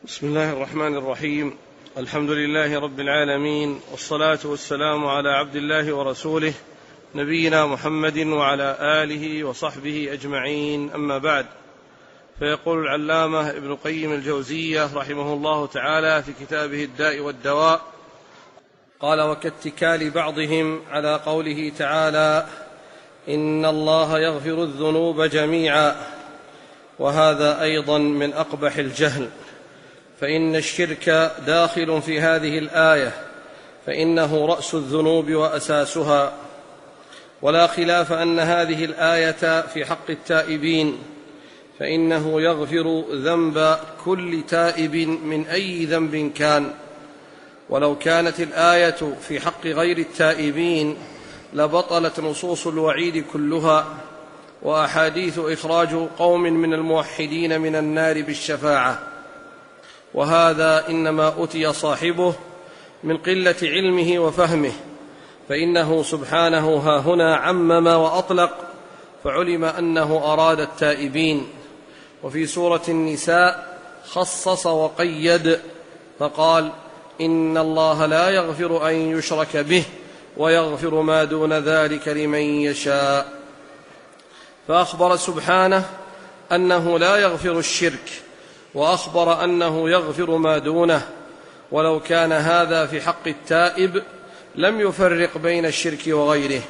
بسم الله الرحمن الرحيم. الحمد لله رب العالمين، والصلاة والسلام على عبد الله ورسوله نبينا محمد وعلى آله وصحبه أجمعين، أما بعد. فيقول العلامة ابن قيم الجوزية رحمه الله تعالى في كتابه الداء والدواء، قال: وكاتكال بعضهم على قوله تعالى: إن الله يغفر الذنوب جميعا، وهذا أيضا من أقبح الجهل، فإن الشرك داخل في هذه الآية، فإنه رأس الذنوب وأساسها، ولا خلاف أن هذه الآية في حق التائبين، فإنه يغفر ذنب كل تائب من أي ذنب كان. ولو كانت الآية في حق غير التائبين لبطلت نصوص الوعيد كلها، وأحاديث إخراج قوم من الموحدين من النار بالشفاعة، وهذا إنما أتي صاحبه من قلة علمه وفهمه، فإنه سبحانه هاهنا عمم وأطلق، فعلم أنه أراد التائبين. وفي سورة النساء خصص وقيد فقال: إن الله لا يغفر أن يشرك به ويغفر ما دون ذلك لمن يشاء. فأخبر سبحانه أنه لا يغفر الشرك، وأخبر أنه يغفر ما دونه. ولو كان هذا في حق التائب لم يفرق بين الشرك وغيره.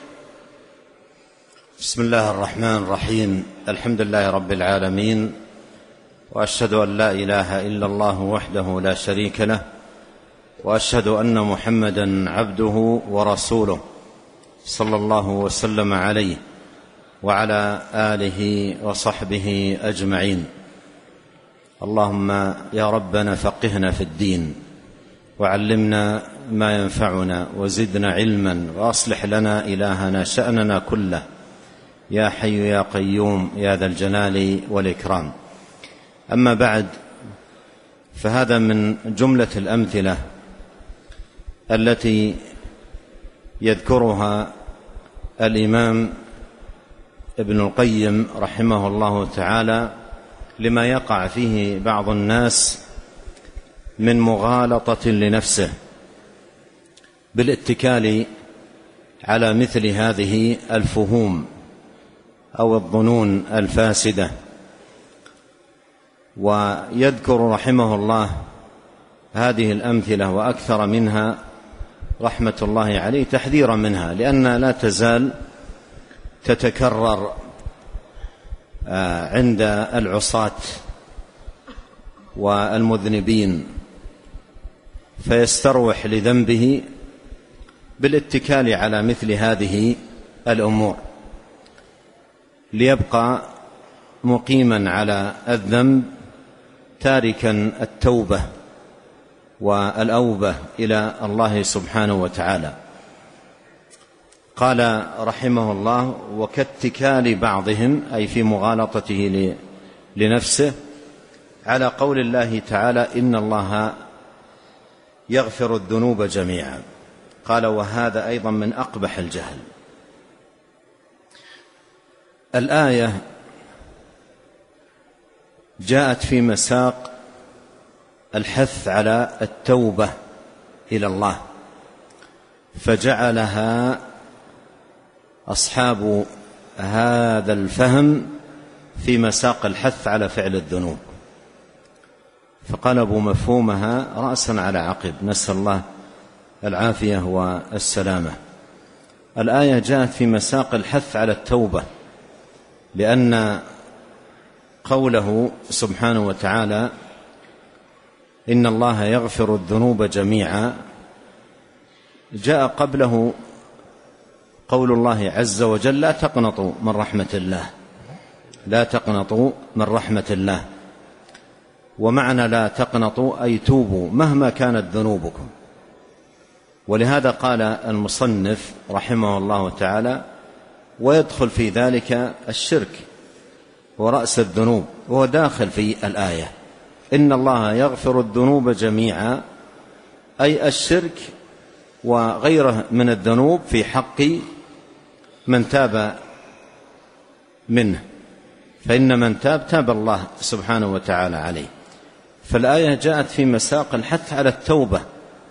بسم الله الرحمن الرحيم. الحمد لله رب العالمين، وأشهد أن لا إله إلا الله وحده لا شريك له، وأشهد أن محمدا عبده ورسوله، صلى الله وسلم عليه وعلى آله وصحبه أجمعين. اللهم يا ربنا فقهنا في الدين، وعلمنا ما ينفعنا، وزدنا علما، وأصلح لنا إلهنا شأننا كله، يا حي يا قيوم يا ذا الجلال والإكرام. أما بعد، فهذا من جملة الأمثلة التي يذكرها الإمام ابن القيم رحمه الله تعالى لما يقع فيه بعض الناس من مغالطة لنفسه بالاتكال على مثل هذه الفهوم أو الظنون الفاسدة. ويذكر رحمه الله هذه الأمثلة وأكثر منها رحمة الله عليه تحذيرا منها، لأنها لا تزال تتكرر عند العصاة والمذنبين، فيستروح لذنبه بالاتكال على مثل هذه الأمور ليبقى مقيما على الذنب، تاركا التوبة والأوبة إلى الله سبحانه وتعالى. قال رحمه الله: وكاتكال بعضهم، أي في مغالطته لنفسه، على قول الله تعالى: إن الله يغفر الذنوب جميعا. قال: وهذا أيضا من أقبح الجهل. الآية جاءت في مساق الحث على التوبة إلى الله، فجعلها أصحاب هذا الفهم في مساق الحث على فعل الذنوب، فقلبوا مفهومها رأسا على عقب، نسأل الله العافية والسلامة. الآية جاءت في مساق الحث على التوبة، لأن قوله سبحانه وتعالى: إن الله يغفر الذنوب جميعا، جاء قبله قول الله عز وجل: لا تقنطوا من رحمة الله، لا تقنطوا من رحمة الله. ومعنى لا تقنطوا أي توبوا مهما كانت ذنوبكم. ولهذا قال المصنف رحمه الله تعالى: ويدخل في ذلك الشرك ورأس الذنوب، وهو داخل في الآية. إن الله يغفر الذنوب جميعا، أي الشرك وغيره من الذنوب في حق من تاب منه، فإن من تاب تاب الله سبحانه وتعالى عليه. فالآية جاءت في مساق الحث على التوبة،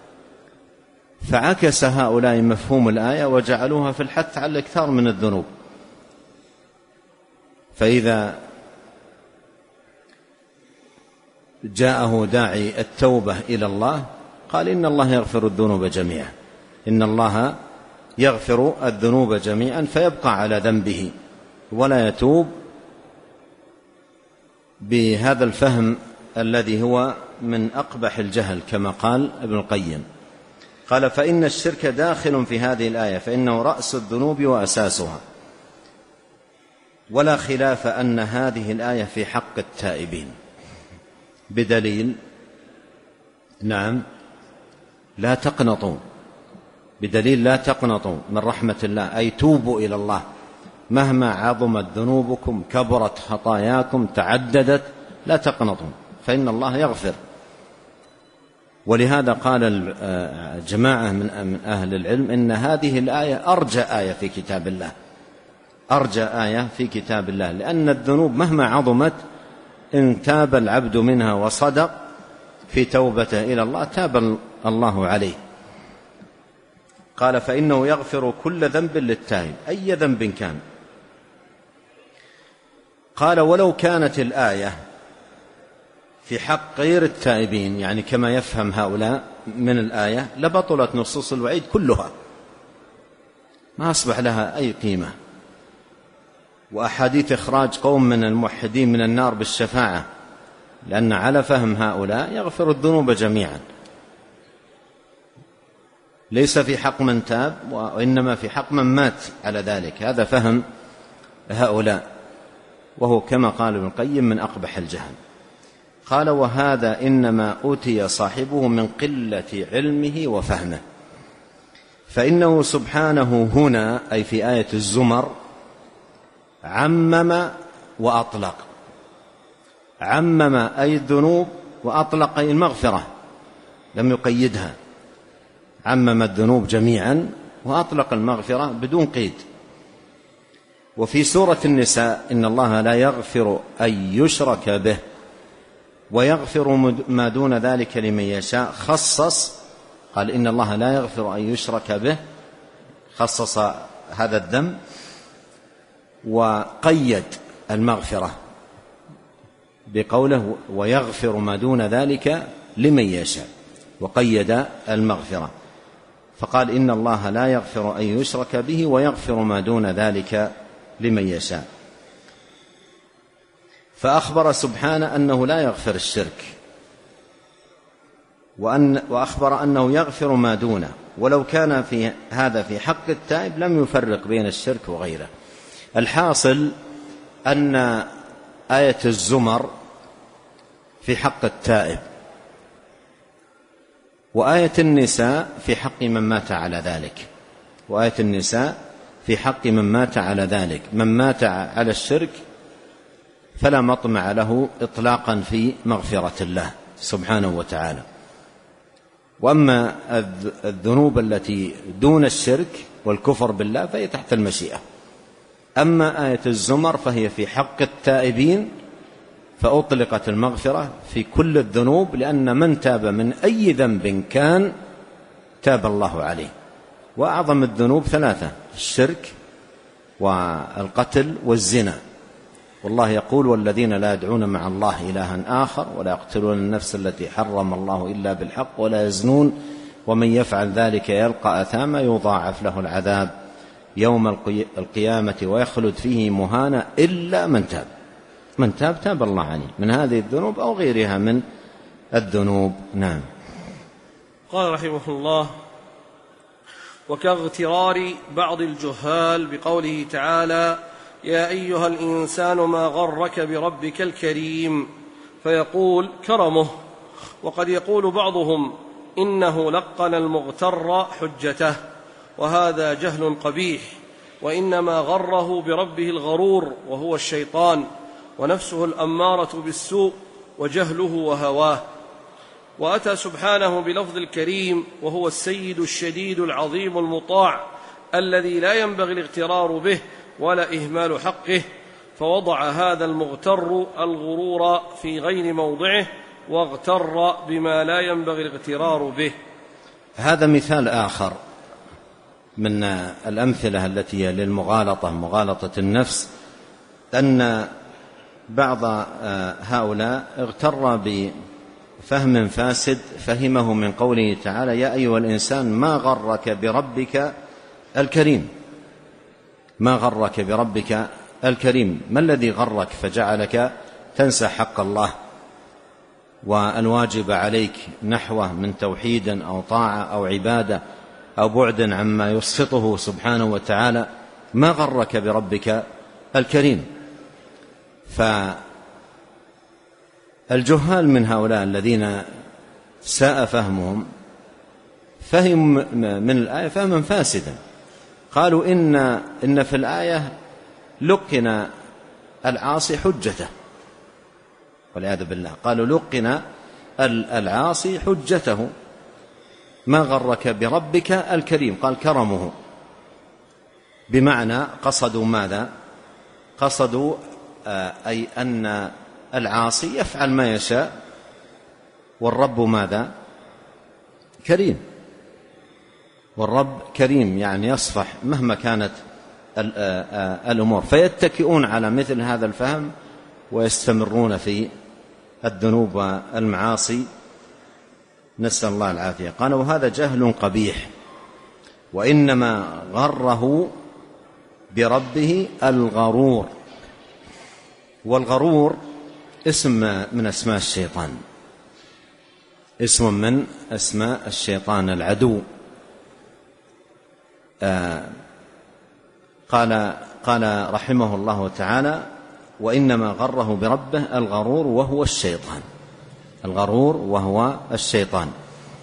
فعكس هؤلاء مفهوم الآية وجعلوها في الحث على الإكثار من الذنوب. فإذا جاءه داعي التوبة إلى الله قال إن الله يغفر الذنوب جميعا، إن الله يغفر الذنوب جميعا، فيبقى على ذنبه ولا يتوب بهذا الفهم الذي هو من أقبح الجهل كما قال ابن القيم. قال فإن الشرك داخل في هذه الآية، فإنه رأس الذنوب وأساسها، ولا خلاف أن هذه الآية في حق التائبين، بدليل نعم لا تقنطوا، بدليل لا تقنطوا من رحمة الله، أي توبوا إلى الله مهما عظمت ذنوبكم، كبرت خطاياكم، تعددت، لا تقنطوا فإن الله يغفر. ولهذا قال جماعة من أهل العلم إن هذه الآية أرجى آية في كتاب الله، أرجى آية في كتاب الله، لأن الذنوب مهما عظمت إن تاب العبد منها وصدق في توبته إلى الله تاب الله عليه. قال فإنه يغفر كل ذنب للتائب، أي ذنب كان. قال ولو كانت الآية في حق غير التائبين، يعني كما يفهم هؤلاء من الآية، لبطلت نصوص الوعيد كلها، ما أصبح لها أي قيمة. وأحاديث إخراج قوم من الموحدين من النار بالشفاعة، لأن على فهم هؤلاء يغفر الذنوب جميعا، ليس في حق من تاب وإنما في حق من مات على ذلك. هذا فهم هؤلاء، وهو كما قال ابن القيم من أقبح الجهل. قال وهذا إنما أوتي صاحبه من قلة علمه وفهمه، فإنه سبحانه هنا أي في آية الزمر عمم وأطلق. عمم أي الذنوب، وأطلق أي المغفرة، لم يقيدها، عمم الذنوب جميعا وأطلق المغفرة بدون قيد. وفي سورة النساء إن الله لا يغفر أن يشرك به ويغفر ما دون ذلك لمن يشاء، خصص، قال إن الله لا يغفر أن يشرك به، خصص هذا الذنب وقيد المغفرة بقوله ويغفر ما دون ذلك لمن يشاء، وقيد المغفرة، فقال إن الله لا يغفر أن يشرك به ويغفر ما دون ذلك لمن يشاء. فأخبر سبحانه أنه لا يغفر الشرك، وأخبر أنه يغفر ما دونه، ولو كان في هذا في حق التائب لم يفرق بين الشرك وغيره. الحاصل أن آية الزمر في حق التائب، وآية النساء في حق من مات على ذلك، وآية النساء في حق من مات على ذلك. من مات على الشرك فلا مطمع له إطلاقا في مغفرة الله سبحانه وتعالى. وأما الذنوب التي دون الشرك والكفر بالله فهي تحت المشيئة. أما آية الزمر فهي في حق التائبين، فأطلقت المغفرة في كل الذنوب، لأن من تاب من أي ذنب كان تاب الله عليه. وأعظم الذنوب ثلاثة: الشرك والقتل والزنا. والله يقول والذين لا يدعون مع الله إلها آخر ولا يقتلون النفس التي حرم الله إلا بالحق ولا يزنون ومن يفعل ذلك يلقى أثاما يضاعف له العذاب يوم القيامة ويخلد فيه مهانا إلا من تاب. من تاب تاب الله عليه من هذه الذنوب أو غيرها من الذنوب. نعم. قال رحمه الله: وكاغترار بعض الجهال بقوله تعالى: يا أيها الإنسان ما غرك بربك الكريم، فيقول كرمه. وقد يقول بعضهم إنه لقن المغتر حجته، وهذا جهل قبيح، وإنما غره بربه الغرور وهو الشيطان، ونفسه الأمارة بالسوء، وجهله وهواه. وأتى سبحانه بلفظ الكريم وهو السيد الشديد العظيم المطاع الذي لا ينبغي الاغترار به ولا إهمال حقه، فوضع هذا المغتر الغرور في غير موضعه واغتر بما لا ينبغي الاغترار به. هذا مثال آخر من الأمثلة التي هي للمغالطة، مغالطة النفس، أن بعض هؤلاء اغتر بفهم فاسد فهمه من قوله تعالى: يا أيها الإنسان ما غرك بربك الكريم. ما غرك بربك الكريم، ما الذي غرك فجعلك تنسى حق الله والواجب عليك نحوه من توحيد أو طاعة أو عبادة أو بعد عما يسخطه سبحانه وتعالى؟ ما غرك بربك الكريم. فالجهال من هؤلاء الذين ساء فهمهم فهم من الآية فهما فاسدا، قالوا إن في الآية لقن العاصي حجته، والعياذ بالله. قالوا لقن العاصي حجته. ما غرك بربك الكريم، قال كرمه، بمعنى قصدوا ماذا؟ قصدوا أي أن العاصي يفعل ما يشاء والرب ماذا؟ كريم. والرب كريم يعني يصفح مهما كانت الأمور، فيتكئون على مثل هذا الفهم ويستمرون في الذنوب والمعاصي، نسأل الله العافية. قالوا هذا جهل قبيح، وإنما غره بربه الغرور. والغرور اسم من أسماء الشيطان، اسم من أسماء الشيطان العدو. قال رحمه الله تعالى: وإنما غره بربه الغرور وهو الشيطان. الغرور وهو الشيطان.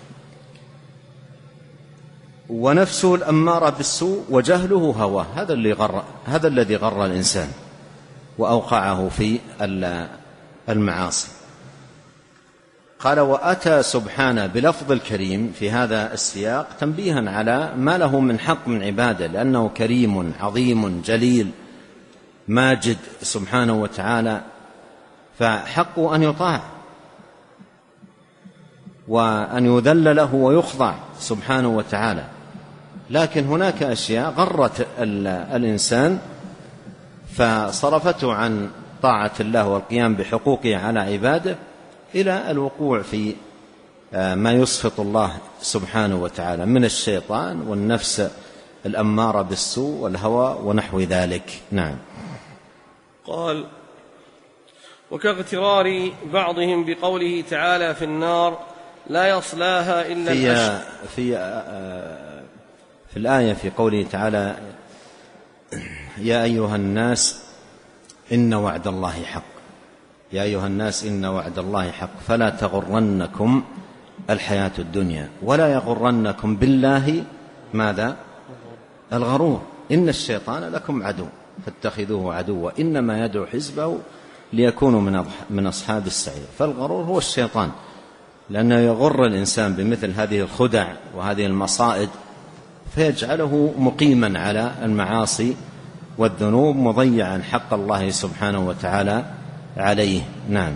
ونفسه الأمارة بالسوء وجهله هواه، هذا الذي غر الإنسان وأوقعه في المعاصي. قال: وأتى سبحانه بلفظ الكريم في هذا السياق تنبيها على ما له من حق من عباده، لأنه كريم عظيم جليل ماجد سبحانه وتعالى، فحقه أن يطاع وأن يذل له ويخضع سبحانه وتعالى. لكن هناك أشياء غرت الإنسان فصرفته عن طاعة الله والقيام بحقوقه على عباده إلى الوقوع في ما يسخط الله سبحانه وتعالى من الشيطان والنفس الأمارة بالسوء والهوى ونحو ذلك. نعم. قال: وكاغترار بعضهم بقوله تعالى في النار لا يصلاها إلا الأشقى. في الآية في قوله تعالى: يا أيها الناس إن وعد الله حق. يا أيها الناس إن وعد الله حق فلا تغرنكم الحياة الدنيا ولا يغرنكم بالله ماذا؟ الغرور. إن الشيطان لكم عدو فاتخذوه عدوا إنما يدعو حزبه ليكونوا من أصحاب السعير. فالغرور هو الشيطان، لأنه يغر الإنسان بمثل هذه الخدع وهذه المصائد فيجعله مقيما على المعاصي والذنوب مضيعا حق الله سبحانه وتعالى عليه. نعم.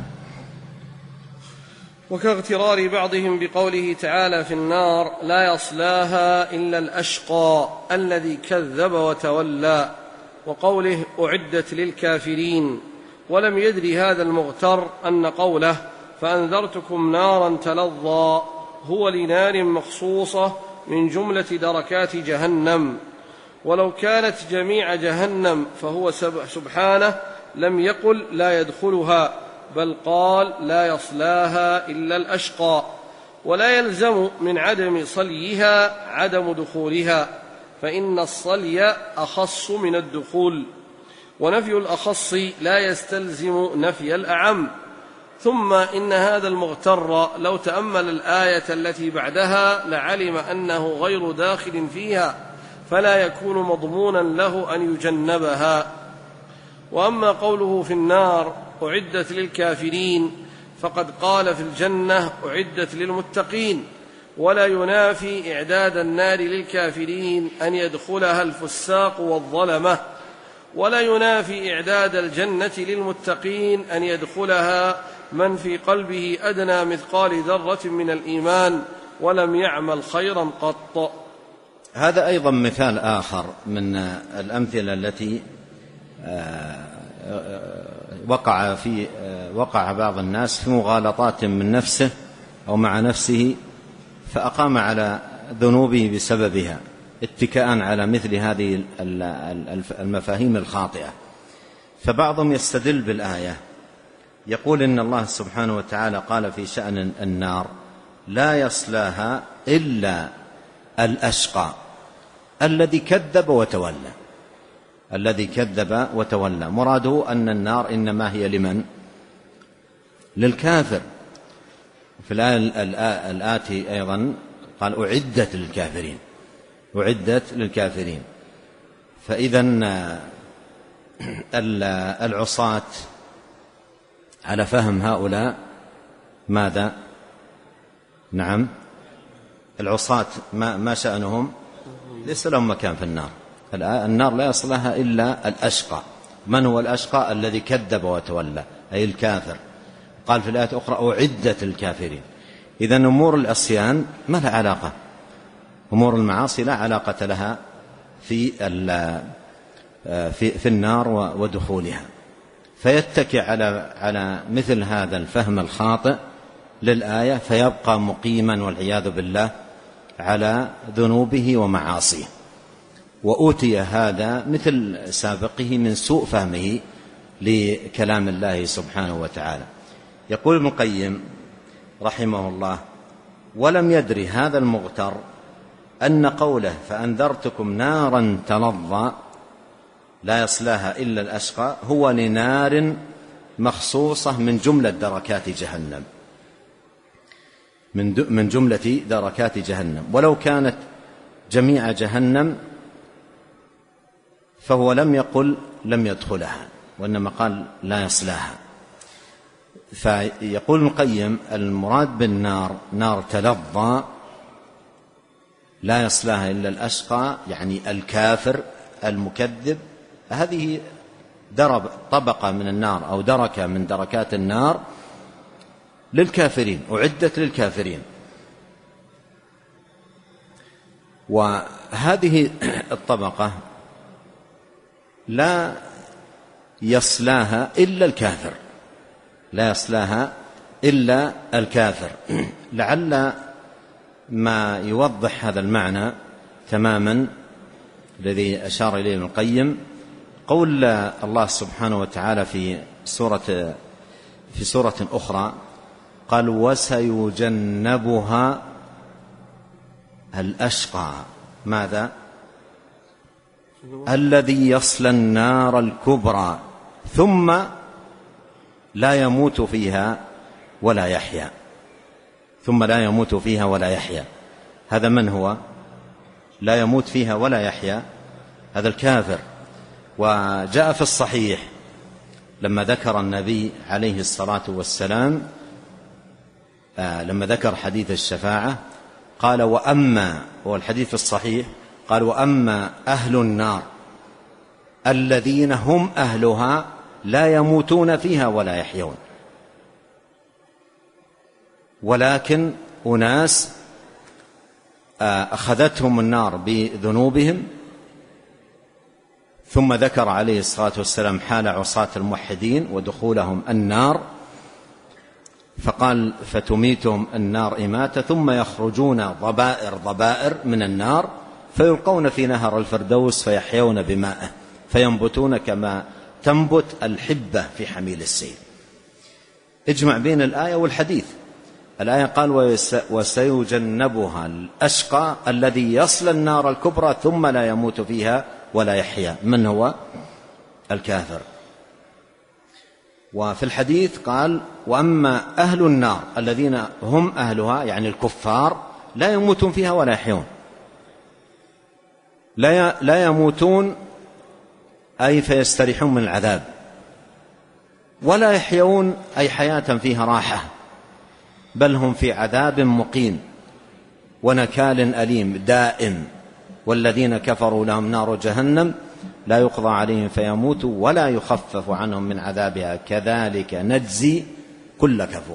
وكاغترار بعضهم بقوله تعالى في النار لا يصلاها إلا الأشقى الذي كذب وتولى، وقوله أعدت للكافرين، ولم يدري هذا المغتر أن قوله فأنذرتكم نارا تلظى هو لنار مخصوصة من جملة دركات جهنم، ولو كانت جميع جهنم فهو سبحانه لم يقل لا يدخلها، بل قال لا يصلاها إلا الأشقى، ولا يلزم من عدم صليها عدم دخولها، فإن الصلي أخص من الدخول، ونفي الأخص لا يستلزم نفي الأعم. ثم إن هذا المغتر لو تأمل الآية التي بعدها لعلم أنه غير داخل فيها، فلا يكون مضمونا له أن يجنبها. وأما قوله في النار أعدت للكافرين فقد قال في الجنة أعدت للمتقين، ولا ينافي إعداد النار للكافرين أن يدخلها الفساق والظلمة، ولا ينافي إعداد الجنة للمتقين أن يدخلها من في قلبه أدنى مثقال ذرة من الإيمان ولم يعمل خيرا قط. هذا أيضا مثال آخر من الأمثلة التي وقع بعض الناس في مغالطات من نفسه أو مع نفسه فأقام على ذنوبه بسببها، اتكاء على مثل هذه المفاهيم الخاطئة. فبعضهم يستدل بالآية، يقول إن الله سبحانه وتعالى قال في شأن النار: لا يصلاها إلا الأشقى الذي كذب وتولى. الذي كذب وتولى، مراده أن النار إنما هي لمن؟ للكافر. في الآية الآتي أيضا قال: أعدت للكافرين. أعدت للكافرين. فإذن العصاة على فهم هؤلاء ماذا؟ نعم، العصاة ما شأنهم؟ ليس لهم مكان في النار. النار لا يصلها إلا الأشقى. من هو الأشقى؟ الذي كذب وتولى، أي الكافر. قال في الآية الأخرى: أعدت للكافرين. إذن أمور العصيان ما لها علاقة، أمور المعاصي لا علاقة لها في النار ودخولها. فيتكئ على مثل هذا الفهم الخاطئ للآية، فيبقى مقيما والعياذ بالله على ذنوبه ومعاصيه. وأوتي هذا مثل سابقه من سوء فهمه لكلام الله سبحانه وتعالى. يقول ابن القيم رحمه الله: ولم يدري هذا المغتر أن قوله فأنذرتكم نارا تلظى لا يصلاها إلا الأشقى هو لنار مخصوصة من جملة دركات جهنم، من جملة دركات جهنم. ولو كانت جميع جهنم فهو لم يقل لم يدخلها، وإنما قال لا يصلاها. فيقول ابن القيم: المراد بالنار نار تلظى لا يصلاها إلا الأشقى، يعني الكافر المكذب. هذه طبقة من النار أو دركة من دركات النار للكافرين، أعدت للكافرين. وهذه الطبقة لا يصلاها إلا الكافر، لا يصلاها إلا الكافر. لعل ما يوضح هذا المعنى تماما الذي أشار إليه ابن القيم قول الله سبحانه وتعالى في سورة أخرى قال: وسيجنبها الأشقى. ماذا؟ الذي يصلى النار الكبرى ثم لا يموت فيها ولا يحيا. ثم لا يموت فيها ولا يحيا، هذا من هو؟ لا يموت فيها ولا يحيا، هذا الكافر. وجاء في الصحيح لما ذكر النبي عليه الصلاة والسلام لما ذكر حديث الشفاعة قال: وأما، والحديث الصحيح قال: وأما أهل النار الذين هم أهلها لا يموتون فيها ولا يحيون، ولكن أناس أخذتهم النار بذنوبهم. ثم ذكر عليه الصلاة والسلام حال عصاة الموحدين ودخولهم النار، فقال: فتميتهم النار إماتة ثم يخرجون ضبائر من النار فيلقون في نهر الفردوس فيحيون بمائه فينبتون كما تنبت الحبة في حميل السيل. اجمع بين الآية والحديث. الآية قال: وسيجنبها الأشقى الذي يصلى النار الكبرى ثم لا يموت فيها ولا يحيا. من هو؟ الكافر. وفي الحديث قال: وأما أهل النار الذين هم أهلها، يعني الكفار، لا يموتون فيها ولا يحيون. لا يموتون أي فيستريحون من العذاب، ولا يحيون أي حياة فيها راحة، بل هم في عذاب مقيم ونكال أليم دائم. والذين كفروا لهم نار جهنم لا يقضى عليهم فيموتوا ولا يخفف عنهم من عذابها كذلك نجزي كل كفور.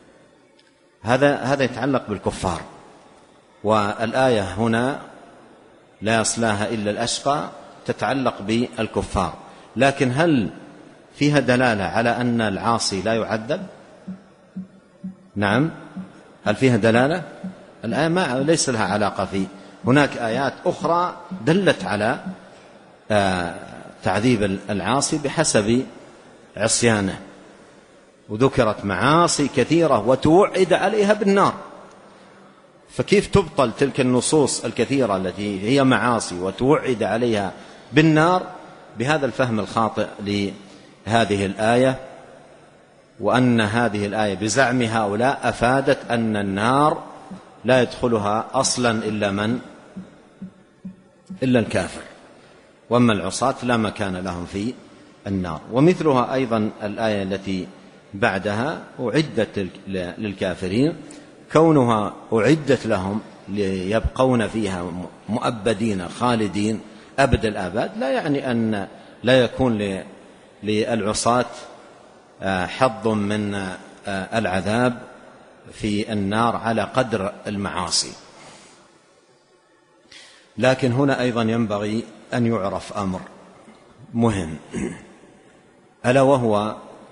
هذا يتعلق بالكفار، والآية هنا لا يصلاها إلا الأشقى تتعلق بالكفار، لكن هل فيها دلالة على أن العاصي لا يعذب؟ نعم، هل فيها دلالة؟ الآية ليس لها علاقة فيه. هناك آيات أخرى دلت على تعذيب العاصي بحسب عصيانه، وذكرت معاصي كثيرة وتوعد عليها بالنار، فكيف تبطل تلك النصوص الكثيرة التي هي معاصي وتوعد عليها بالنار بهذا الفهم الخاطئ لهذه الآية، وأن هذه الآية بزعم هؤلاء أفادت أن النار لا يدخلها أصلا إلا الكافر، وأما العصاة لا مكان لهم في النار. ومثلها أيضا الآية التي بعدها أعدت للكافرين، كونها أعدت لهم ليبقون فيها مؤبدين خالدين أبد الآباد لا يعني أن لا يكون للعصاة حظ من العذاب في النار على قدر المعاصي. لكن هنا أيضا ينبغي أن يعرف أمر مهم، ألا وهو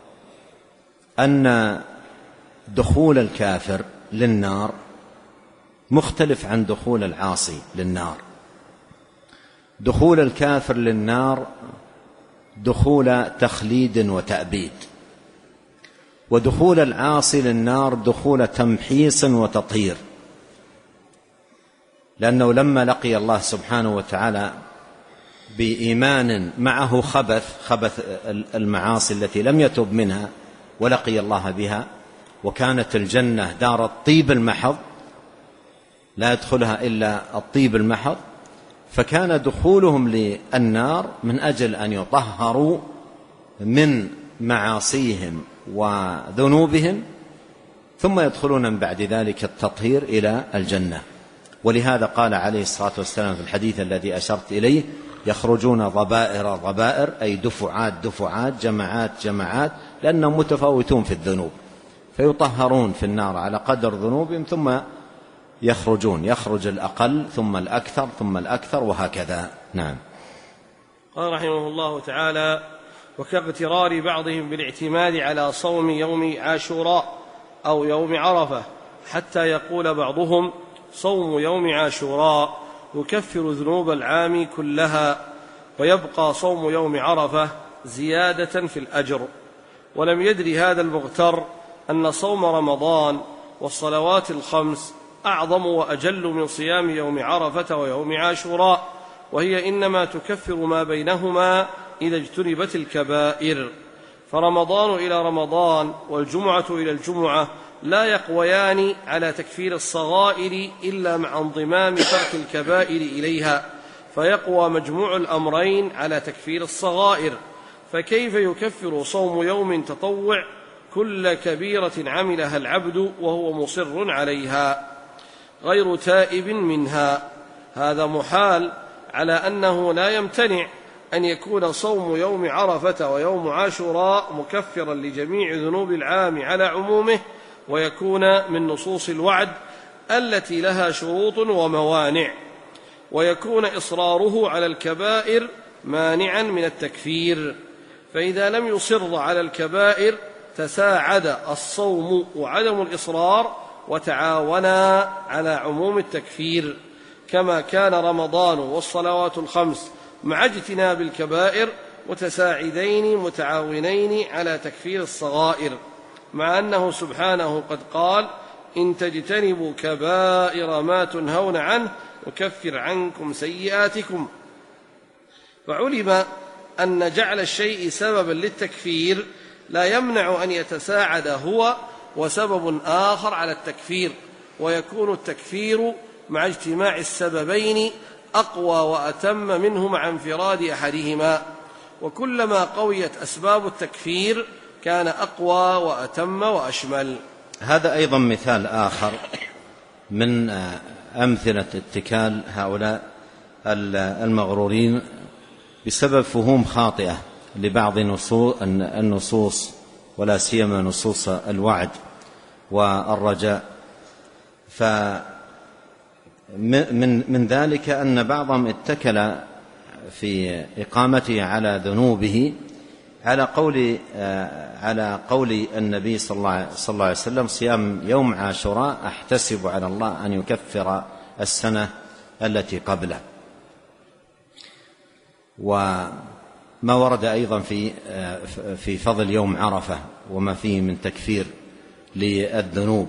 أن دخول الكافر للنار مختلف عن دخول العاصي للنار. دخول الكافر للنار دخول تخليد وتأبيد، ودخول العاصي للنار دخول تمحيص وتطهير، لأنه لما لقي الله سبحانه وتعالى بإيمان معه خبث المعاصي التي لم يتب منها ولقي الله بها، وكانت الجنة دار الطيب المحض لا يدخلها إلا الطيب المحض، فكان دخولهم للنار من أجل أن يطهروا من معاصيهم وذنوبهم، ثم يدخلون من بعد ذلك التطهير إلى الجنة. ولهذا قال عليه الصلاة والسلام في الحديث الذي أشرت إليه: يخرجون ضبائر أي دفعات جماعات لأنهم متفاوتون في الذنوب، فيطهرون في النار على قدر ذنوبهم، ثم يخرج الأقل ثم الأكثر ثم الأكثر وهكذا. نعم. قال رحمه الله تعالى: وكاغترار بعضهم بالاعتماد على صوم يوم عاشوراء أو يوم عرفة، حتى يقول بعضهم: صوم يوم عاشوراء يكفر ذنوب العام كلها، ويبقى صوم يوم عرفة زيادة في الأجر. ولم يدري هذا المغتر أن صوم رمضان والصلوات الخمس أعظم وأجل من صيام يوم عرفة ويوم عاشوراء، وهي إنما تكفر ما بينهما إذا اجتنبت الكبائر. فرمضان إلى رمضان والجمعة إلى الجمعة لا يقويان على تكفير الصغائر إلا مع انضمام ترك الكبائر إليها، فيقوى مجموع الأمرين على تكفير الصغائر. فكيف يكفر صوم يوم تطوع كل كبيرة عملها العبد وهو مصر عليها غير تائب منها؟ هذا محال، على أنه لا يمتنع أن يكون صوم يوم عرفة ويوم عاشوراء مكفرا لجميع ذنوب العام على عمومه، ويكون من نصوص الوعد التي لها شروط وموانع، ويكون إصراره على الكبائر مانعا من التكفير. فإذا لم يصر على الكبائر تساعد الصوم وعدم الإصرار وتعاونا على عموم التكفير، كما كان رمضان والصلوات الخمس مع اجتناب الكبائر متساعدين متعاونين على تكفير الصغائر، مع أنه سبحانه قد قال: إن تجتنبوا كبائر ما تنهون عنه نكفر عنكم سيئاتكم. فعلم أن جعل الشيء سببا للتكفير لا يمنع أن يتساعد هو وسبب آخر على التكفير، ويكون التكفير مع اجتماع السببين أقوى وأتم منه مع انفراد أحدهما، وكلما قويت أسباب التكفير كان أقوى وأتم وأشمل. هذا أيضا مثال آخر من أمثلة اتكال هؤلاء المغرورين بسبب فهوم خاطئة لبعض النصوص ولا سيما نصوص الوعد والرجاء. فمن ذلك أن بعضهم اتكل في إقامته على ذنوبه على قول النبي صلى الله عليه وسلم: صيام يوم عاشوراء أحتسب على الله أن يكفر السنة التي قبله. وما ورد أيضا في فضل يوم عرفة وما فيه من تكفير للذنوب.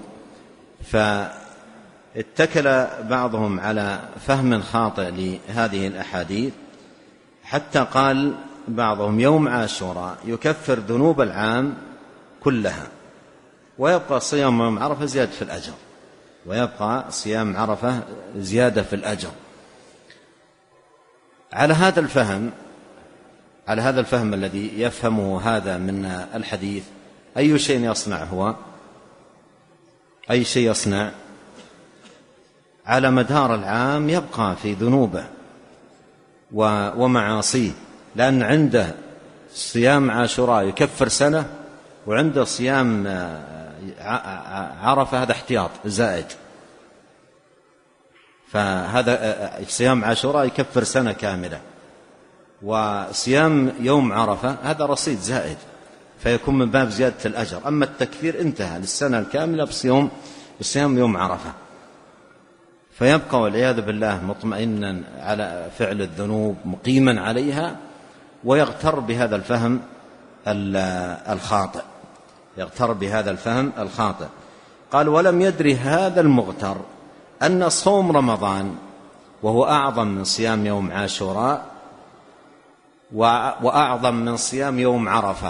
فاتكل بعضهم على فهم خاطئ لهذه الأحاديث، حتى قال بعضهم: يوم عاشوراء يكفر ذنوب العام كلها، ويبقى صيام يوم عرفة زيادة في الأجر، ويبقى صيام عرفة زيادة في الأجر. على هذا الفهم الذي يفهمه هذا من الحديث، أي شيء يصنع هو؟ أي شيء يصنع على مدار العام يبقى في ذنوبه ومعاصيه، لأن عنده صيام عاشوراء يكفر سنة، وعنده صيام عرفة هذا احتياط زائد. فهذا صيام عاشوراء يكفر سنة كاملة، وصيام يوم عرفة هذا رصيد زائد، فيكون من باب زيادة الأجر. أما التكفير انتهى للسنة الكاملة بصيام يوم عرفة، فيبقى والعياذ بالله مطمئنا على فعل الذنوب مقيما عليها، ويغتر بهذا الفهم الخاطئ. قال: ولم يدري هذا المغتر أن صوم رمضان وهو أعظم من صيام يوم عاشوراء وأعظم من صيام يوم عرفة.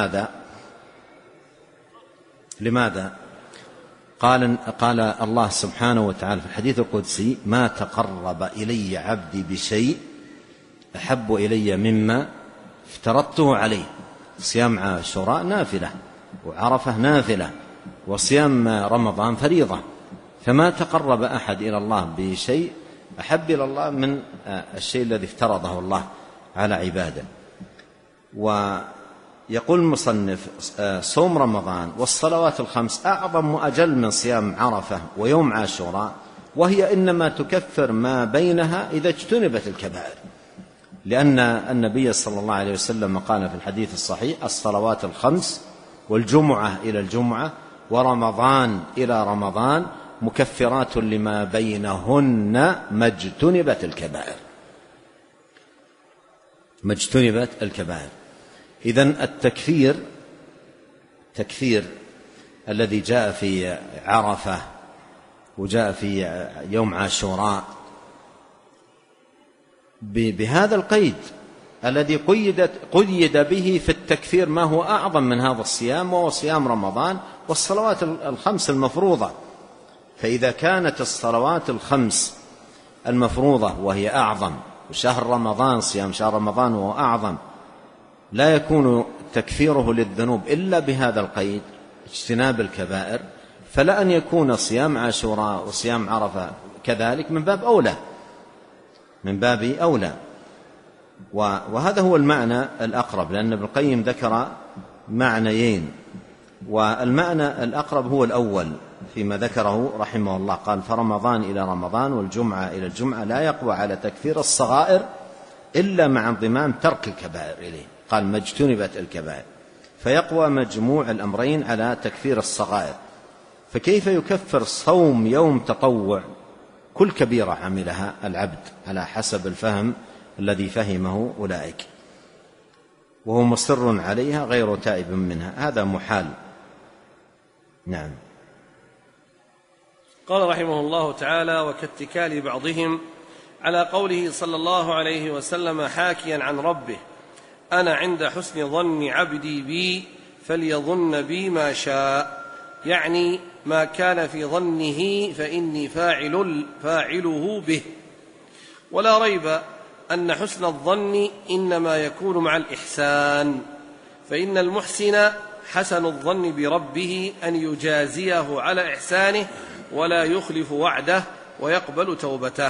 لماذا؟ قال الله سبحانه وتعالى في الحديث القدسي: ما تقرب إلي عبدي بشيء أحب إلي مما افترضته عليه. صيام عاشوراء نافلة، وعرفة نافلة، وصيام رمضان فريضة، فما تقرب أحد إلى الله بشيء أحب إلى الله من الشيء الذي افترضه الله على عباده. ويقول المصنف: صوم رمضان والصلوات الخمس أعظم وأجل من صيام عرفة ويوم عاشوراء، وهي إنما تكفر ما بينها إذا اجتنبت الكبائر، لأن النبي صلى الله عليه وسلم قال في الحديث الصحيح: الصلوات الخمس والجمعة إلى الجمعة ورمضان إلى رمضان مكفرات لما بينهن ما اجتنبت الكبائر. إذن التكفير الذي جاء في عرفة وجاء في يوم عاشوراء بهذا القيد الذي قيد به في التكفير ما هو أعظم من هذا الصيام، وهو صيام رمضان والصلوات الخمس المفروضة. فإذا كانت الصلوات الخمس المفروضة وهي أعظم، وشهر رمضان صيام شهر رمضان وهو أعظم، لا يكون تكفيره للذنوب إلا بهذا القيد اجتناب الكبائر، فلا أن يكون صيام عاشوراء وصيام عرفة كذلك من باب أولى. وهذا هو المعنى الأقرب، لأن ابن القيم ذكر معنيين، والمعنى الأقرب هو الأول فيما ذكره رحمه الله. قال: فرمضان إلى رمضان والجمعة إلى الجمعة لا يقوى على تكفير الصغائر إلا مع انضمام ترك الكبائر إليه. قال: ما اجتنبت الكبائر، فيقوى مجموع الأمرين على تكفير الصغائر. فكيف يكفر صوم يوم تطوع كل كبيرة عملها العبد على حسب الفهم الذي فهمه أولئك، وهو مصر عليها غير تائب منها؟ هذا محال. نعم. قال رحمه الله تعالى: وكاتكال بعضهم على قوله صلى الله عليه وسلم حاكيا عن ربه: أنا عند حسن ظن عبدي بي فليظن بي ما شاء، يعني ما كان في ظنه فإني فاعله به. ولا ريب أن حسن الظن إنما يكون مع الإحسان، فإن المحسن حسن الظن بربه أن يجازيه على إحسانه ولا يخلف وعده ويقبل توبته.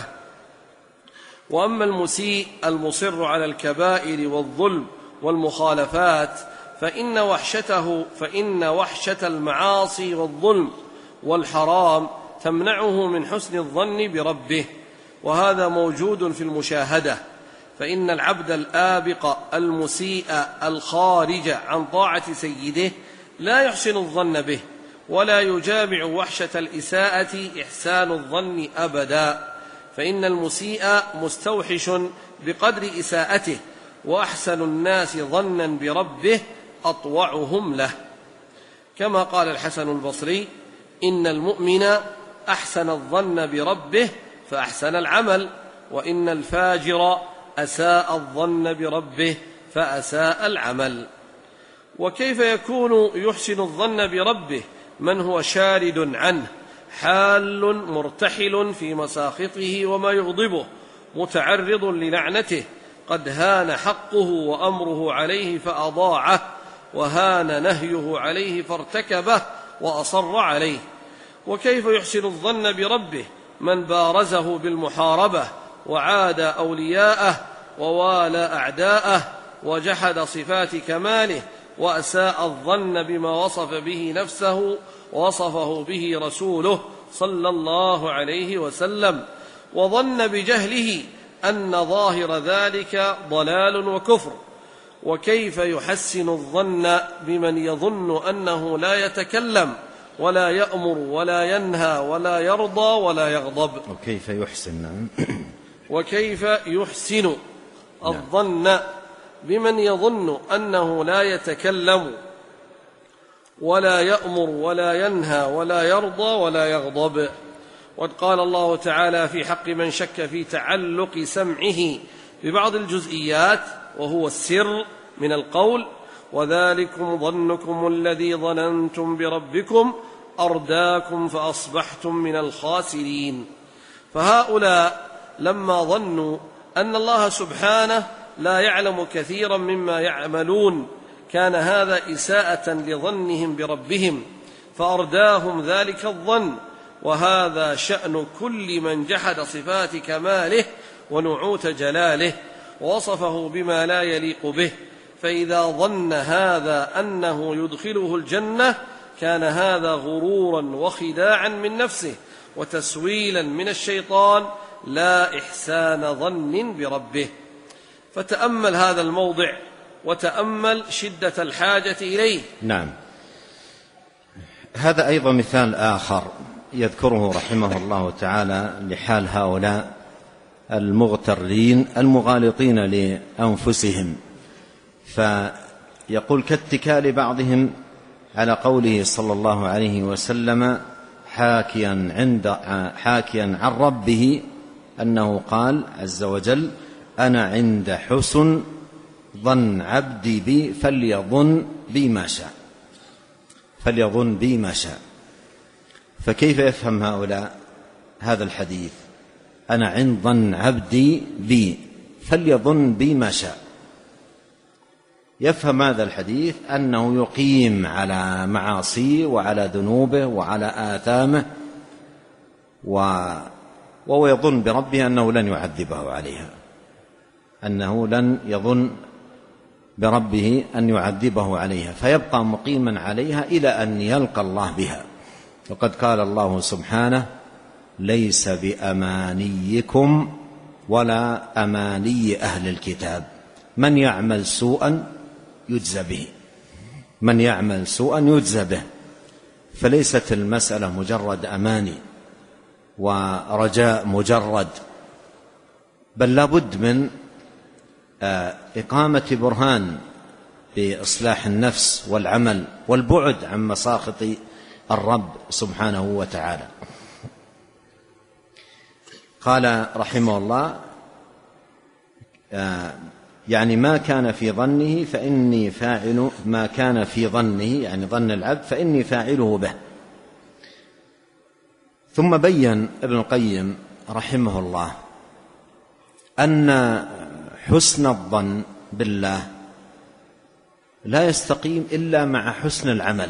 وأما المسيء المصر على الكبائر والظلم والمخالفات فإن وحشة المعاصي والظلم والحرام تمنعه من حسن الظن بربه، وهذا موجود في المشاهدة. فإن العبد الآبق المسيء الخارج عن طاعة سيده لا يحسن الظن به، ولا يجامع وحشة الإساءة إحسان الظن أبدا، فإن المسيء مستوحش بقدر إساءته، وأحسن الناس ظنا بربه أطوعهم له. كما قال الحسن البصري: إن المؤمن أحسن الظن بربه فأحسن العمل، وإن الفاجر أساء الظن بربه فأساء العمل. وكيف يكون يحسن الظن بربه من هو شارد عنه، حال مرتحل في مساخطه وما يغضبه، متعرض للعنته، قد هان حقه وأمره عليه فأضاعه، وهان نهيه عليه فارتكبه وأصر عليه؟ وكيف يحسن الظن بربه من بارزه بالمحاربة وعاد أولياءه ووالى أعداءه وجحد صفات كماله، وأساء الظن بما وصف به نفسه ووصفه به رسوله صلى الله عليه وسلم، وظن بجهله أن ظاهر ذلك ضلال وكفر؟ وكيف يحسن الظن بمن يظن أنه لا يتكلم ولا يأمر ولا ينهى ولا يرضى ولا يغضب؟ وكيف يحسن الظن بمن يظن أنه لا يتكلم ولا يأمر ولا ينهى ولا يرضى ولا يغضب؟ وقد قال الله تعالى في حق من شك في تعلق سمعه ببعض الجزئيات وهو السر من القول: وذلكم ظنكم الذي ظننتم بربكم أرداكم فأصبحتم من الخاسرين. فهؤلاء لما ظنوا أن الله سبحانه لا يعلم كثيرا مما يعملون كان هذا إساءة لظنهم بربهم، فأرداهم ذلك الظن، وهذا شأن كل من جحد صفات كماله ونعوت جلاله ووصفه بما لا يليق به. فإذا ظن هذا أنه يدخله الجنة كان هذا غرورا وخداعا من نفسه وتسويلا من الشيطان، لا إحسان ظن بربه. فتأمل هذا الموضع وتأمل شدة الحاجة إليه. نعم، هذا أيضا مثال آخر يذكره رحمه الله تعالى لحال هؤلاء المغترين المغالطين لأنفسهم، فيقول: كاتكال بعضهم على قوله صلى الله عليه وسلم حاكيا عن ربه أنه قال عز وجل: أنا عند حسن ظن عبدي بي فليظن بي ما شاء. فكيف يفهم هؤلاء هذا الحديث؟ أنا عند ظن عبدي بي فليظن بي ما شاء. يفهم هذا الحديث أنه يقيم على معاصيه وعلى ذنوبه وعلى آثامه، وهو يظن بربه أنه لن يعذبه عليها، أنه لن يظن بربه أن يعذبه عليها، فيبقى مقيما عليها إلى أن يلقى الله بها. وقد قال الله سبحانه: ليس بأمانيكم ولا أماني أهل الكتاب من يعمل سوءا يجزى به. فليست المسألة مجرد أماني ورجاء مجرد، بل لابد من إقامة برهان بإصلاح النفس والعمل والبعد عن مساخط الرب سبحانه وتعالى. قال رحمه الله: يعني ما كان في ظنه فإني فاعل، ما كان في ظنه يعني ظن العبد فإني فاعله به. ثم بين ابن القيم رحمه الله أن حسن الظن بالله لا يستقيم إلا مع حسن العمل،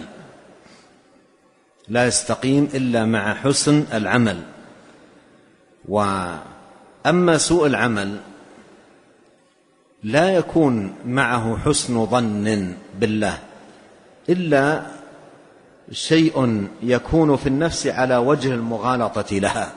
وأما سوء العمل لا يكون معه حسن ظن بالله إلا شيء يكون في النفس على وجه المغالطة لها،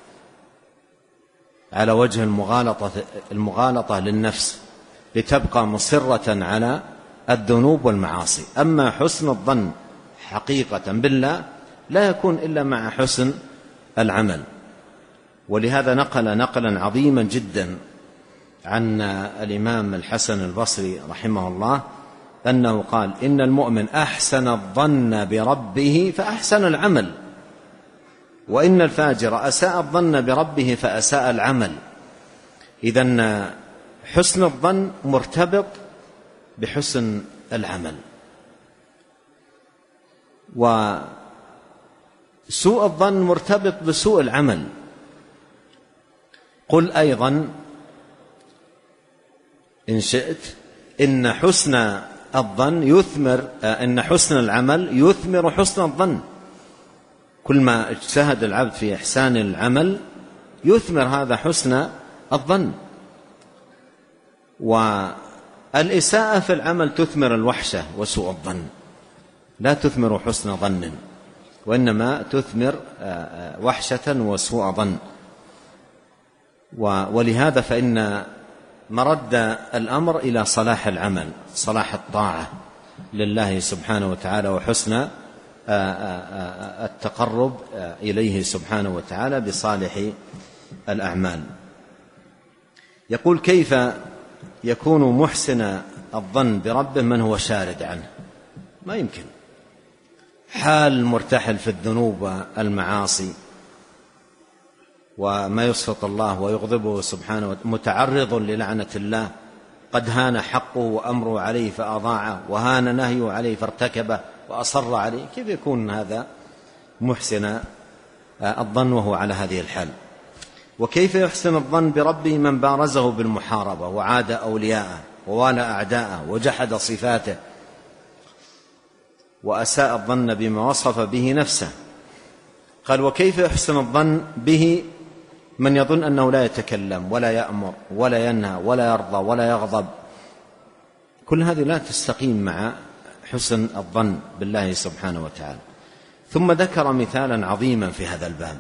على وجه المغالطة للنفس لتبقى مصرة على الذنوب والمعاصي. أما حسن الظن حقيقة بالله لا يكون إلا مع حسن العمل. ولهذا نقل نقلا عظيما جدا عن الإمام الحسن البصري رحمه الله أنه قال: إن المؤمن أحسن الظن بربه فأحسن العمل، وإن الفاجر أساء الظن بربه فأساء العمل. إذن حسن الظن مرتبط بحسن العمل، وسوء الظن مرتبط بسوء العمل. قل أيضا إن شئت إن حسن الظن يثمر، إن حسن العمل يثمر حسن الظن. كل ما اجتهد العبد في إحسان العمل يثمر هذا حسن الظن. والإساءة في العمل تثمر الوحشة وسوء الظن، لا تثمر حسن ظن، وإنما تثمر وحشة وسوء ظن. ولهذا فإن مرد الأمر إلى صلاح العمل، صلاح الطاعة لله سبحانه وتعالى، وحسن التقرب إليه سبحانه وتعالى بصالح الأعمال. يقول: كيف يكون محسن الظن بربه من هو شارد عنه؟ ما يمكن. حال مرتحل في الذنوب والمعاصي وما يسخط الله ويغضبه سبحانه، متعرض للعنة الله، قد هان حقه وأمره عليه فأضاعه، وهان نهيه عليه فارتكبه وأصر عليه. كيف يكون هذا محسن الظن وهو على هذه الحال؟ وكيف يحسن الظن بربه من بارزه بالمحاربة وعاد أولياءه ووالى أعداءه وجحد صفاته وأساء الظن بما وصف به نفسه؟ قال: وكيف يحسن الظن به من يظن أنه لا يتكلم ولا يأمر ولا ينهى ولا يرضى ولا يغضب؟ كل هذه لا تستقيم مع حسن الظن بالله سبحانه وتعالى. ثم ذكر مثالا عظيما في هذا الباب،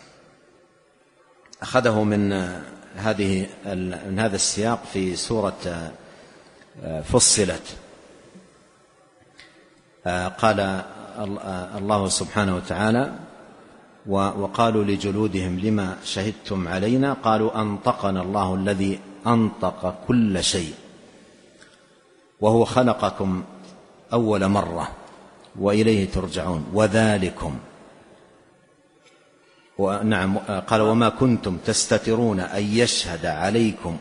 أخذه من هذا السياق في سورة فصلت. قال الله سبحانه وتعالى: وقالوا لجلودهم لما شهدتم علينا؟ قالوا أنطقنا الله الذي أنطق كل شيء وهو خلقكم أول مرة وإليه ترجعون وذلكم. نعم، قال: وما كنتم تستترون أن يشهد عليكم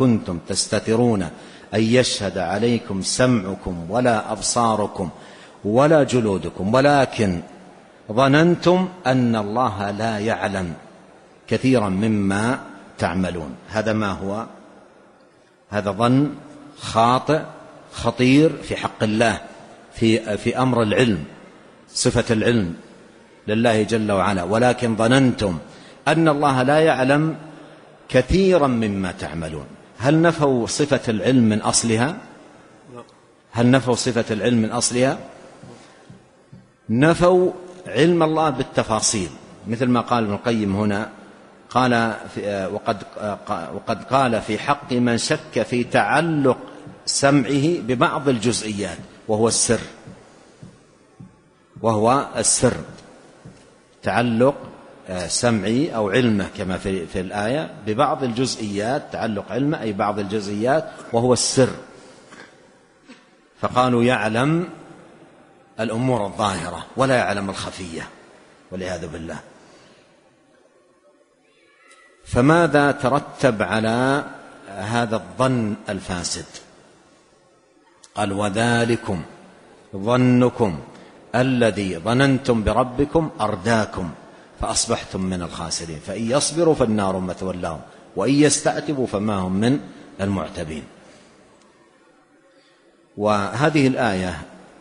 سمعكم ولا أبصاركم ولا جلودكم ولكن ظننتم أن الله لا يعلم كثيرا مما تعملون. هذا ما هو؟ هذا ظن خاطئ خطير في حق الله، في أمر العلم، صفة العلم لله جل وعلا. ولكن ظننتم أن الله لا يعلم كثيرا مما تعملون. هل نفوا صفة العلم من أصلها؟ نفوا علم الله بالتفاصيل، مثل ما قال ابن القيم هنا، قال وقد قال في حق من شك في تعلق سمعه ببعض الجزئيات وهو السر، تعلق سمعي أو علمه كما في الآية ببعض الجزئيات، تعلق علمه أي بعض الجزئيات وهو السر. فقالوا يعلم الأمور الظاهرة ولا يعلم الخفية والعياذ بالله. فماذا ترتب على هذا الظن الفاسد؟ قال: وذلكم ظنكم الذي ظننتم بربكم أرداكم فأصبحتم من الخاسرين فإن يصبروا فالنار مثوى لهم وإن يستعتبوا فما هم من المعتبين. وهذه الآية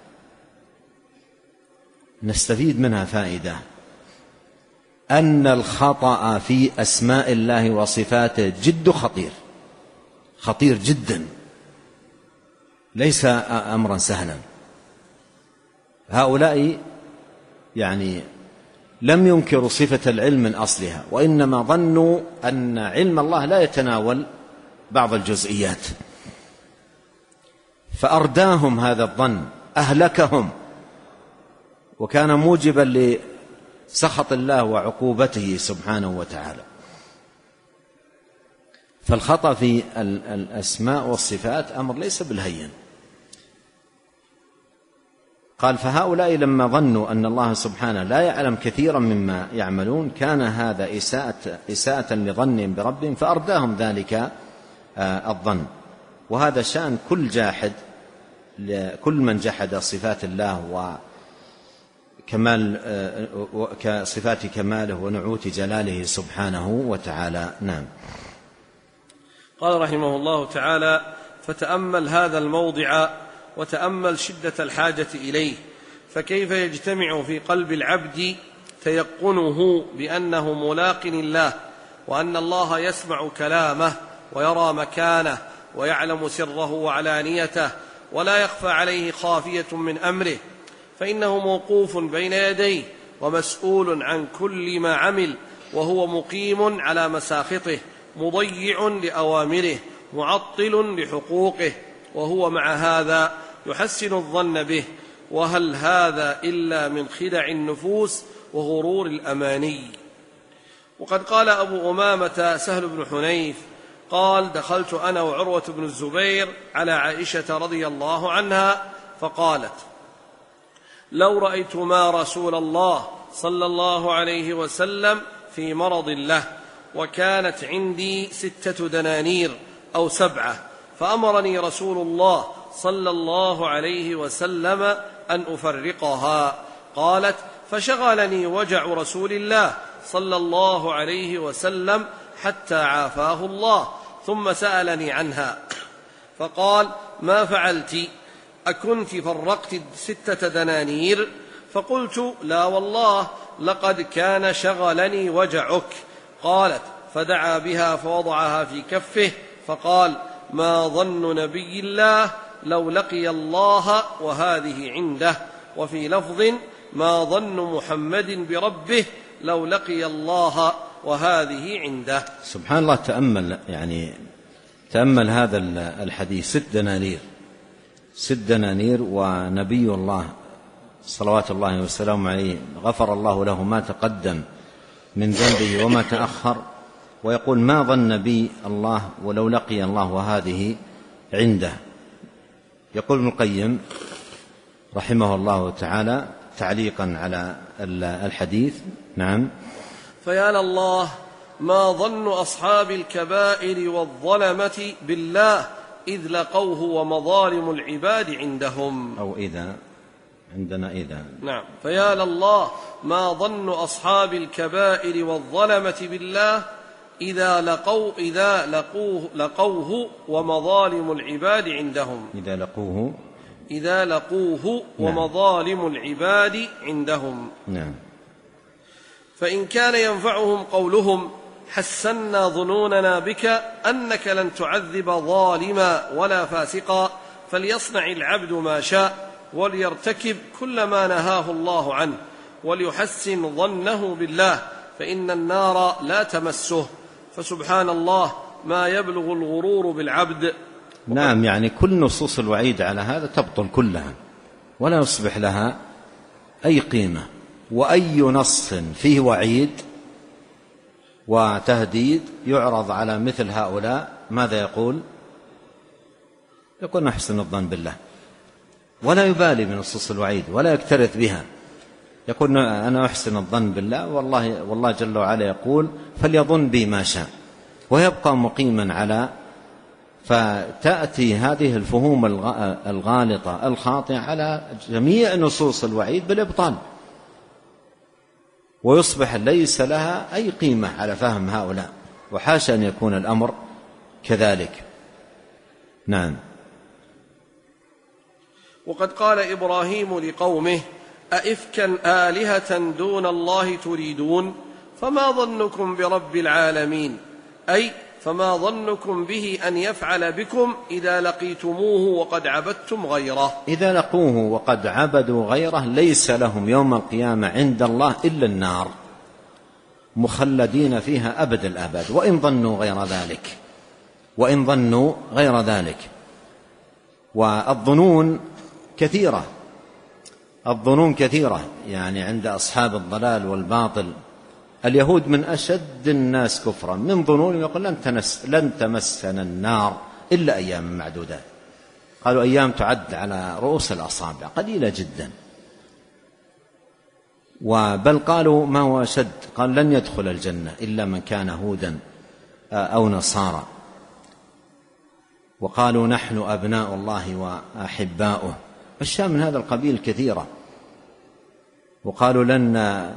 نستفيد منها فائدة، أن الخطأ في أسماء الله وصفاته جد خطير جدا، ليس أمرا سهلا. هؤلاء يعني لم ينكروا صفة العلم من أصلها، وإنما ظنوا أن علم الله لا يتناول بعض الجزئيات، فأرداهم هذا الظن، أهلكهم، وكان موجبا لسخط الله وعقوبته سبحانه وتعالى. فالخطأ في الأسماء والصفات أمر ليس بالهين. قال: فهؤلاء لما ظنوا أن الله سبحانه لا يعلم كثيرا مما يعملون كان هذا إساءة لظنهم بربهم، فأرداهم ذلك الظن. وهذا شأن كل جاحد، كل من جحد صفات الله كصفات كماله ونعوت جلاله سبحانه وتعالى. نعم. قال رحمه الله تعالى: فتأمل هذا الموضع وتأمل شدة الحاجة إليه، فكيف يجتمع في قلب العبد تيقنه بأنه ملاق الله، وأن الله يسمع كلامه ويرى مكانه ويعلم سره وعلانيته، ولا يخفى عليه خافية من أمره، فإنه موقوف بين يديه ومسؤول عن كل ما عمل، وهو مقيم على مساخطه، مضيع لأوامره، معطل لحقوقه، وهو مع هذا يحسن الظن به. وهل هذا إلا من خدع النفوس وغرور الأماني؟ وقد قال أبو أمامة سهل بن حنيف قال: دخلت أنا وعروة بن الزبير على عائشة رضي الله عنها فقالت: لو رأيتما رسول الله صلى الله عليه وسلم في مرض له، وكانت عندي 6 دنانير أو 7، فأمرني رسول الله صلى الله عليه وسلم أن أفرقها. قالت: فشغلني وجع رسول الله صلى الله عليه وسلم حتى عافاه الله، ثم سألني عنها فقال: ما فعلت؟ أكنت فرقت 6 دنانير؟ فقلت: لا والله، لقد كان شغلني وجعك. قالت: فدعا بها فوضعها في كفه فقال: ما ظن نبي الله لو لقي الله وهذه عنده. وفي لفظ: ما ظن محمد بربه لو لقي الله وهذه عنده. سبحان الله. تأمل هذا الحديث: 6 دنانير، ونبي الله صلوات الله وسلامه عليه غفر الله له ما تقدم من ذنبه وما تأخر، ويقول: ما ظن بي الله ولو لقي الله وهذه عنده. يقول ابن القيم رحمه الله تعالى تعليقا على الحديث: نعم، فيا لله ما ظن أصحاب الكبائر والظلمة بالله إذ لقوه ومظالم العباد عندهم. أو إذا عندنا إذا. نعم. فيا لله ما ظن أصحاب الكبائر والظلمة بالله إذا لقوه ومظالم العباد عندهم. إذا لقوه ومظالم العباد عندهم. نعم. فإن كان ينفعهم قولهم: حسنا ظنوننا بك أنك لن تعذب ظالما ولا فاسقا، فليصنع العبد ما شاء وليرتكب كل ما نهاه الله عنه، وليحسن ظنه بالله، فإن النار لا تمسه. فسبحان الله ما يبلغ الغرور بالعبد. نعم، يعني كل نصوص الوعيد على هذا تبطل كلها ولا يصبح لها أي قيمة. وأي نص فيه وعيد وتهديد يعرض على مثل هؤلاء ماذا يقول؟ يقول: نحسن الظن بالله، ولا يبالي بنصوص الوعيد ولا يكترث بها. يقول: أنا أحسن الظن بالله، والله جل وعلا يقول: فليظن بي ما شاء، ويبقى مقيما على. فتأتي هذه الفهوم الغالطة الخاطئة على جميع نصوص الوعيد بالإبطال، ويصبح ليس لها أي قيمة على فهم هؤلاء، وحاشا أن يكون الأمر كذلك. نعم. وقد قال إبراهيم لقومه: أئفكا آلهة دون الله تريدون، فما ظنكم برب العالمين؟ أي فما ظنكم به أن يفعل بكم إذا لقيتموه وقد عبدتم غيره. إذا لقوه وقد عبدوا غيره ليس لهم يوم القيامة عند الله إلا النار، مخلدين فيها أبد الآباد، وإن ظنوا غير ذلك. والظنون كثيرة يعني عند أصحاب الضلال والباطل. اليهود من أشد الناس كفرا، من ظنون يقول لن تمسنا النار إلا أيام معدودات. قالوا أيام تعد على رؤوس الأصابع، قليلة جدا. وبل قالوا ما هو أشد، قال لن يدخل الجنة إلا من كان هودا أو نصارى. وقالوا نحن أبناء الله وأحباؤه، أشياء من هذا القبيل كثيرة. وقالوا لن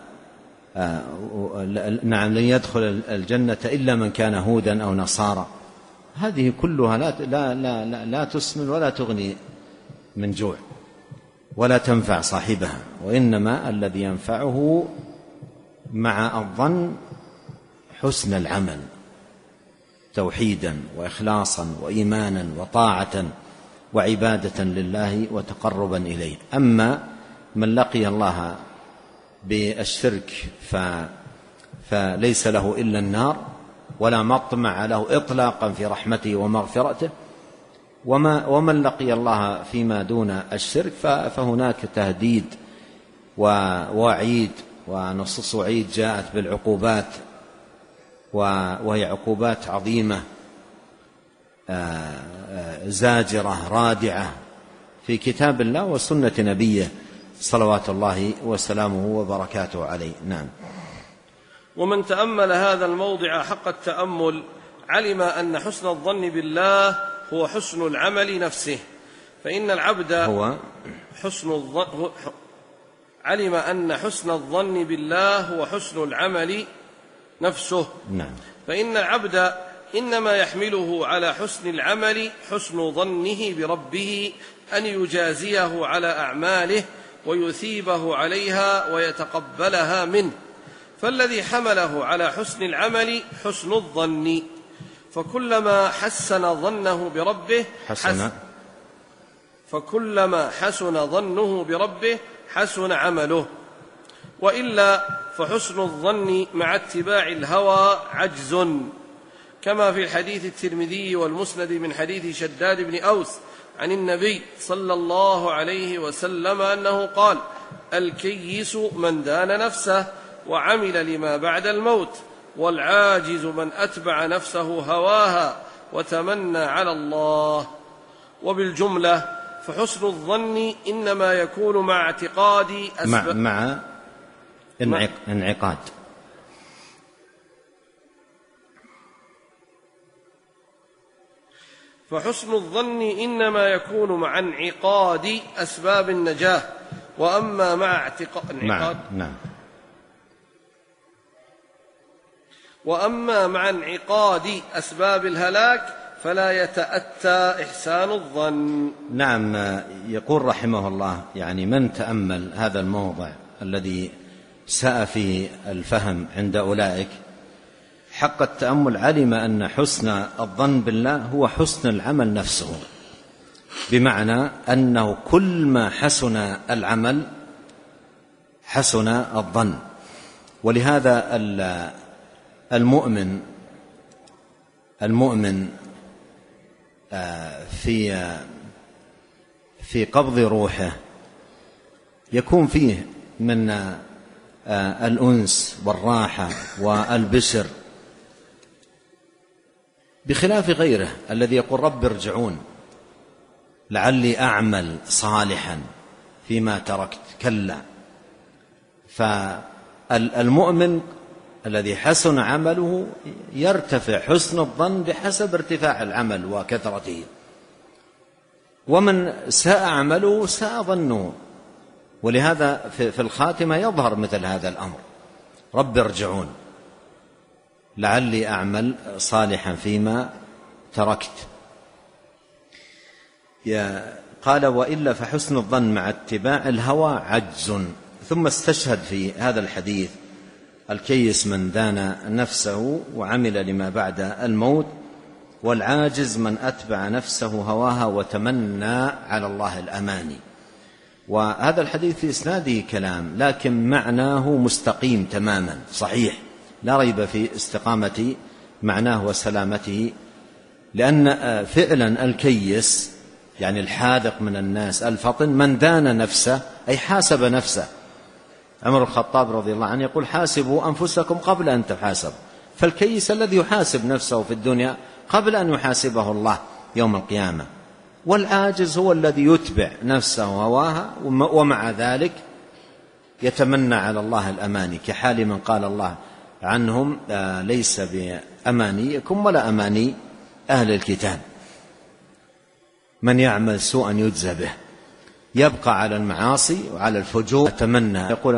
يدخل الجنة إلا من كان هودا أو نصارى. هذه كلها لا تسمن ولا تغني من جوع ولا تنفع صاحبها، وإنما الذي ينفعه مع الظن حسن العمل، توحيدا وإخلاصا وإيمانا وطاعة وعبادة لله وتقربا إليه. أما من لقي الله بالشرك فليس له إلا النار، ولا مطمع له إطلاقا في رحمته ومغفرته. ومن لقي الله فيما دون الشرك فهناك تهديد ووعيد ونصوص وعيد جاءت بالعقوبات، وهي عقوبات عظيمة زاجرة رادعة في كتاب الله وسنة نبيه صلوات الله وسلامه وبركاته عليه. نعم. ومن تأمل هذا الموضع حق التأمل علم أن حسن الظن بالله هو حسن العمل نفسه، فإن العبد علم أن حسن الظن بالله هو حسن العمل نفسه. نعم. فإن العبد إنما يحمله على حسن العمل حسن ظنه بربه أن يجازيه على أعماله ويثيبه عليها ويتقبلها منه. فالذي حمله على حسن العمل حسن الظن، فكلما حسن ظنه بربه حسن عمله، وإلا فحسن الظن مع اتباع الهوى عجز، كما في الحديث الترمذي والمسند من حديث شداد بن أوس عن النبي صلى الله عليه وسلم أنه قال: الكيس من دان نفسه وعمل لما بعد الموت، والعاجز من أتبع نفسه هواها وتمنى على الله. وبالجملة فحسن الظن إنما يكون مع اعتقاد انعقاد. فحسن الظن إنما يكون مع انعقاد أسباب النجاة، وأما مع انعقاد أسباب الهلاك فلا يتأتى إحسان الظن. نعم. يقول رحمه الله يعني من تأمل هذا الموضع الذي ساء فيه الفهم عند أولئك حق التأمل علم أن حسن الظن بالله هو حسن العمل نفسه، بمعنى أنه كل ما حسن العمل حسن الظن. ولهذا المؤمن في قبض روحه يكون فيه من الأنس والراحة والبشر، بخلاف غيره الذي يقول رب ارجعون لعلي أعمل صالحا فيما تركت. كلا. فالمؤمن الذي حسن عمله يرتفع حسن الظن بحسب ارتفاع العمل وكثرته، ومن ساء عمله ساء ظنه. ولهذا في الخاتمة يظهر مثل هذا الأمر: رب ارجعون لعلي أعمل صالحا فيما تركت. قال: وإلا فحسن الظن مع اتباع الهوى عجز. ثم استشهد في هذا الحديث الكيس من دان نفسه وعمل لما بعد الموت، والعاجز من أتبع نفسه هواها وتمنى على الله الأماني. وهذا الحديث في إسناده كلام، لكن معناه مستقيم تماما صحيح، لا ريب في استقامة معناه وسلامته، لأن فعلا الكيس يعني الحاذق من الناس الفطن من دان نفسه أي حاسب نفسه. عمر الخطاب رضي الله عنه يقول: حاسبوا أنفسكم قبل أن تحاسبوا. فالكيس الذي يحاسب نفسه في الدنيا قبل أن يحاسبه الله يوم القيامة، والعاجز هو الذي يتبع نفسه هواها ومع ذلك يتمنى على الله الأماني، كحال من قال الله عنهم: ليس بأمانيكم ولا أماني أهل الكتاب، من يعمل سوءا يجزى به، يبقى على المعاصي وعلى الفجور. يقول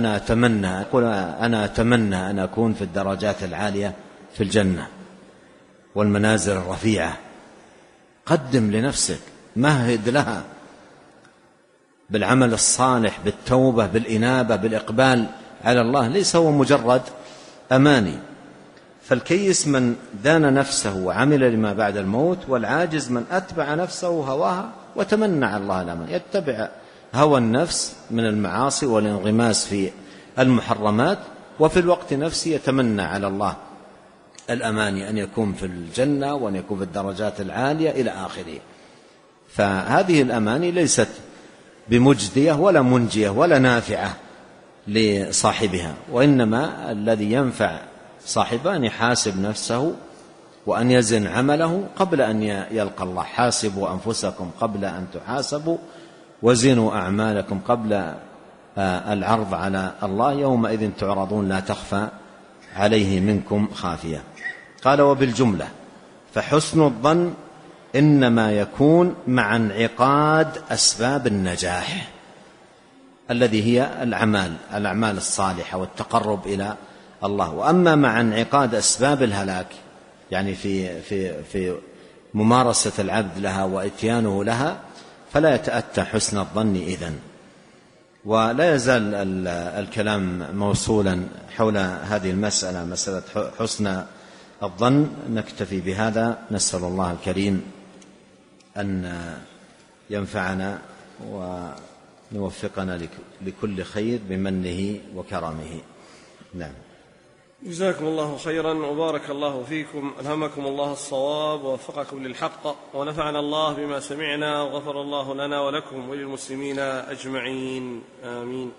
أنا أتمنى أن أكون في الدرجات العالية في الجنة والمنازل الرفيعة. قدم لنفسك، مهد لها بالعمل الصالح، بالتوبة، بالإنابة، بالإقبال على الله، ليس هو مجرد أماني. فالكيس من دان نفسه وعمل لما بعد الموت، والعاجز من أتبع نفسه هواها وتمنى على الله الأمان، يتبع هوى النفس من المعاصي والانغماس في المحرمات، وفي الوقت نفسه يتمنى على الله الأماني أن يكون في الجنة وأن يكون في الدرجات العالية إلى آخره. فهذه الأماني ليست بمجدية ولا منجية ولا نافعة لصاحبها، وإنما الذي ينفع صاحبه أن يحاسب نفسه وأن يزن عمله قبل أن يلقى الله. حاسبوا أنفسكم قبل أن تحاسبوا وزنوا أعمالكم قبل العرض على الله، يومئذ تعرضون لا تخفى عليه منكم خافية. قال: وبالجملة فحسن الظن إنما يكون مع انعقاد أسباب النجاح الذي هي الأعمال الصالحة والتقرب إلى الله. وأما مع انعقاد أسباب الهلاك، يعني في ممارسة العبد لها وإتيانه لها، فلا يتأتى حسن الظن إذن. ولا يزال الكلام موصولا حول هذه المسألة، مسألة حسن الظن. نكتفي بهذا، نسأل الله الكريم أن ينفعنا ونوفقنا لكل خير بمنه وكرمه. نعم. جزاكم الله خيرا وبارك الله فيكم، ألهمكم الله الصواب ووفقكم للحق، ونفعنا الله بما سمعنا، وغفر الله لنا ولكم وللمسلمين أجمعين، آمين.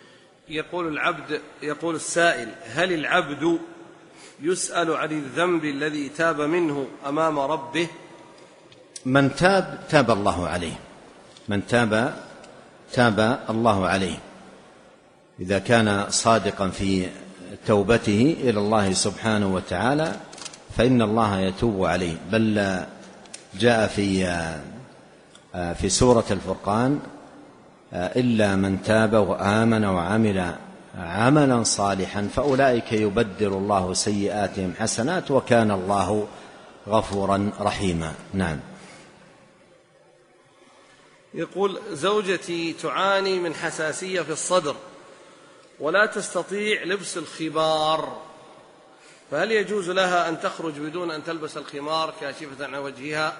يقول السائل: هل العبد يسأل عن الذنب الذي تاب منه أمام ربه؟ من تاب الله عليه، من تاب الله عليه، إذا كان صادقا في توبته إلى الله سبحانه وتعالى فإن الله يتوب عليه. بل جاء في سورة الفرقان: إلا من تاب وآمن وعمل عملا صالحا فأولئك يبدل الله سيئاتهم حسنات وكان الله غفورا رحيما. نعم. يقول: زوجتي تعاني من حساسية في الصدر ولا تستطيع لبس الخمار، فهل يجوز لها أن تخرج بدون أن تلبس الخمار كاشفة عن وجهها؟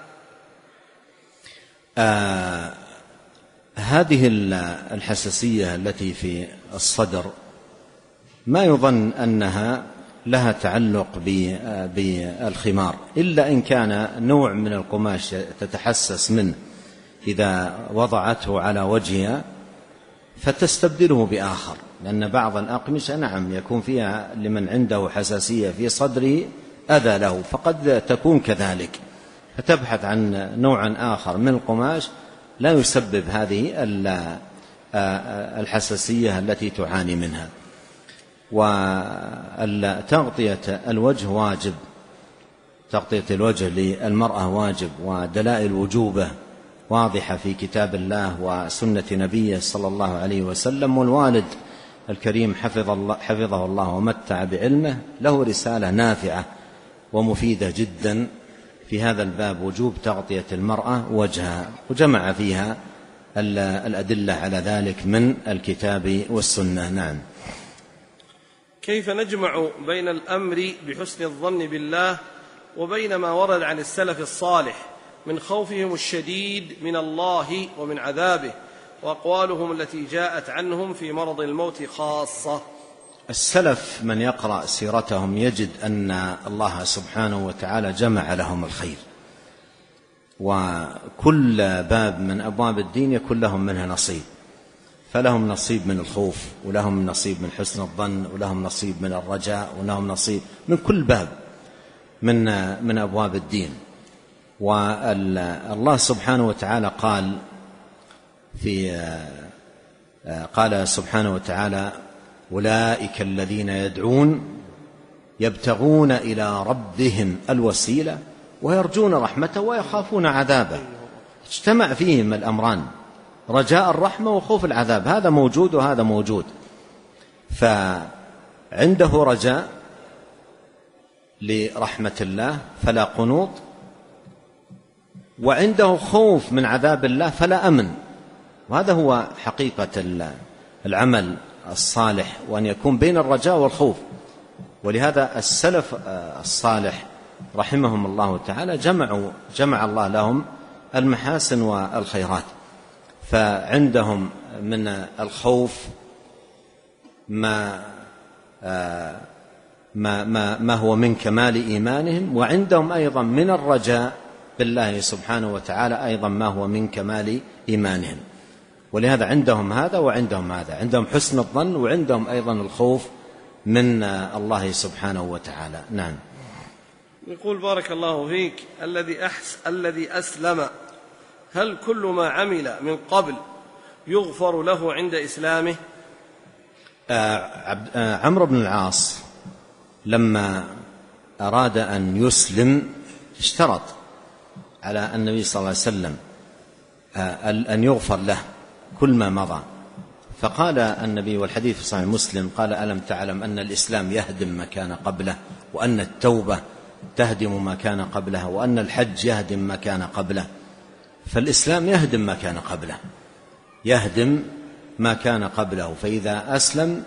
هذه الحساسية التي في الصدر ما يظن أنها لها تعلق بالخمار، إلا إن كان نوع من القماش تتحسس منه إذا وضعته على وجهها فتستبدله بآخر، لأن بعض الأقمشة نعم يكون فيها لمن عنده حساسية في صدره أذى له، فقد تكون كذلك، فتبحث عن نوع آخر من القماش لا يسبب هذه الحساسية التي تعاني منها. وتغطية الوجه واجب، تغطية الوجه للمرأة واجب، ودلائل وجوبه واضحة في كتاب الله وسنة نبيه صلى الله عليه وسلم. والوالد الكريم حفظه الله ومتع بعلمه له رسالة نافعة ومفيدة جدا في هذا الباب، وجوب تغطية المرأة وجهها، وجمع فيها الأدلة على ذلك من الكتاب والسنة. نعم. كيف نجمع بين الأمر بحسن الظن بالله وبين ما ورد عن السلف الصالح من خوفهم الشديد من الله ومن عذابه، وأقوالهم التي جاءت عنهم في مرض الموت خاصة؟ السلف من يقرأ سيرتهم يجد أن الله سبحانه وتعالى جمع لهم الخير، وكل باب من أبواب الدين يكون لهم منها نصيب، فلهم نصيب من الخوف، ولهم نصيب من حسن الظن، ولهم نصيب من الرجاء، ولهم نصيب من كل باب من أبواب الدين. والله سبحانه وتعالى قال سبحانه وتعالى: أولئك الذين يدعون يبتغون إلى ربهم الوسيلة ويرجون رحمته ويخافون عذابه. اجتمع فيهم الأمران، رجاء الرحمة وخوف العذاب، هذا موجود وهذا موجود. فعنده رجاء لرحمة الله فلا قنوط، وعنده خوف من عذاب الله فلا أمن. وهذا هو حقيقة العمل الصالح، وأن يكون بين الرجاء والخوف. ولهذا السلف الصالح رحمهم الله تعالى جمع الله لهم المحاسن والخيرات، فعندهم من الخوف ما هو من كمال إيمانهم، وعندهم أيضا من الرجاء بالله سبحانه وتعالى أيضا ما هو من كمال إيمانهم. ولهذا عندهم هذا وعندهم هذا، عندهم حسن الظن وعندهم أيضا الخوف من الله سبحانه وتعالى. نعم. يقول: بارك الله فيك، الذي أسلم، هل كل ما عمل من قبل يغفر له عند إسلامه؟ عمرو بن العاص لما أراد أن يسلم اشترط على النبي صلى الله عليه وسلم أن يغفر له كل ما مضى، فقال النبي، والحديث في صحيح مسلم، قال: ألم تعلم أن الإسلام يهدم ما كان قبله، وأن التوبة تهدم ما كان قبلها، وأن الحج يهدم ما كان قبله؟ فالإسلام يهدم ما كان قبله، يهدم ما كان قبله. فإذا أسلم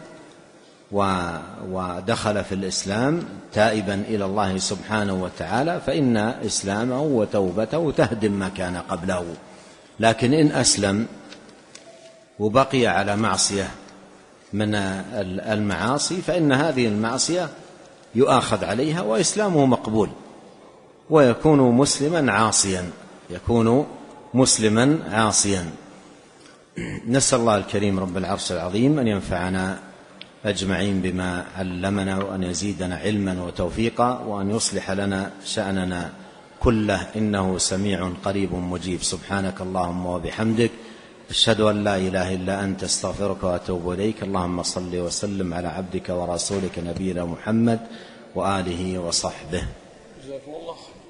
ودخل في الإسلام تائبا إلى الله سبحانه وتعالى فإن إسلامه وتوبته تهدم ما كان قبله. لكن إن أسلم وبقي على معصية من المعاصي فإن هذه المعصية يؤاخذ عليها وإسلامه مقبول، ويكون مسلما عاصيا. نسأل الله الكريم رب العرش العظيم أن ينفعنا أجمعين بما علمنا، وأن يزيدنا علما وتوفيقا، وأن يصلح لنا شأننا كله، إنه سميع قريب مجيب. سبحانك اللهم وبحمدك، أشهد أن لا إله إلا أنت، استغفرك وأتوب إليك. اللهم صل وسلم على عبدك ورسولك نبينا محمد وآله وصحبه. جزاكم الله.